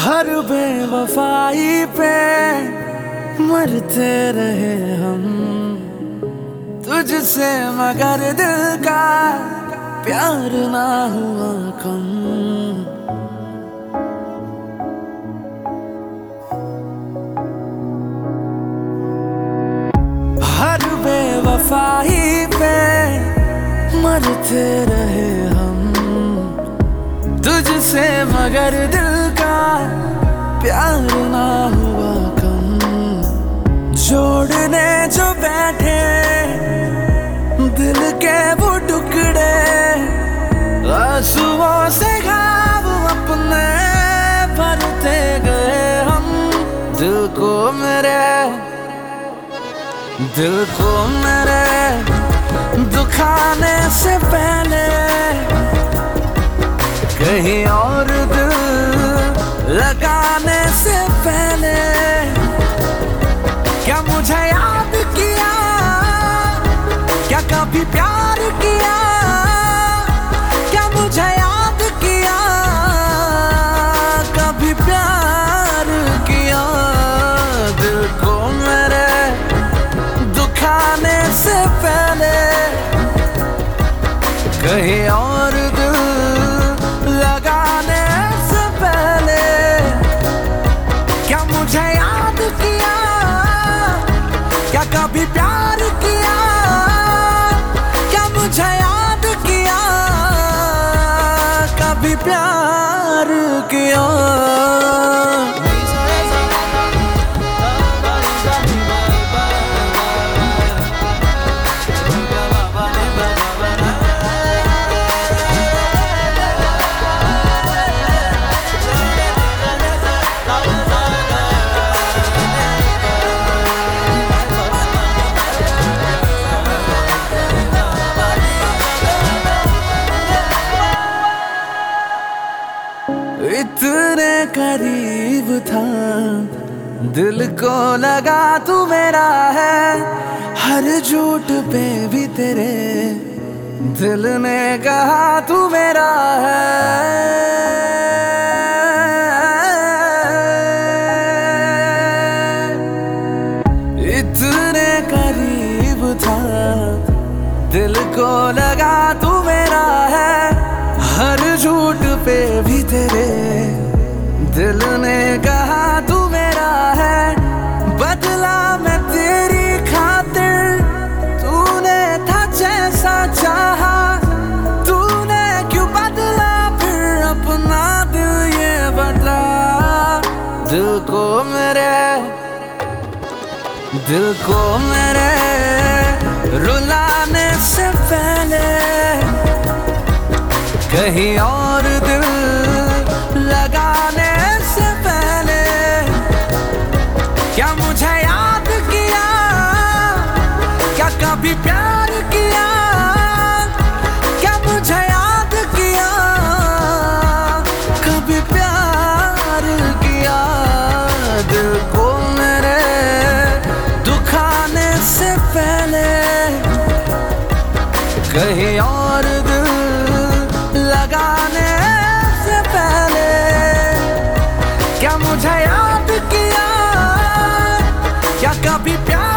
हर बेवफाई पे मरते रहे हम, तुझसे मगर दिल का प्यार ना हुआ कम। हर बेवफाई पे मरते रहे हम, तुझसे मगर दिल का प्यार ना हुआ कम। जोड़ने जो बैठे दिल के वो टुकड़े, आंसुओं से घाव अपने भरते गए हम। दिल को मेरे दुखाने से पहले कहीं और दिल लगाने से पहले क्या मुझे याद किया, क्या कभी प्यार किया, क्या मुझे याद किया, कभी प्यार किया। दिल को मेरे दुखाने से पहले कहीं और दिल लगाने से पहले क्या मुझे याद किया, क्या कभी प्यार किया, क्या मुझे याद किया, कभी प्यार किया। इतने करीब था, दिल को लगा तू मेरा है। हर झूठ पे भी तेरे दिल ने कहा तू मेरा है। इतने करीब था, दिल को लगा तू मेरा है। हर झूठ पे भी तेरे दिल ने कहा तू मेरा है। बदला मैं तेरी खातिर, तूने था जैसा चाहा। तूने क्यों बदला फिर अपना दिल ये बदला। दिल को मेरे रुलाने से पहले कहीं और दिल लगाने से पहले क्या मुझे याद किया, क्या कभी प्यार किया, क्या मुझे याद किया, कभी प्यार किया। दिल को मेरे दुखाने से पहले कहीं और दिल लगाने से पहले क्या मुझे याद किया, क्या कभी प्यार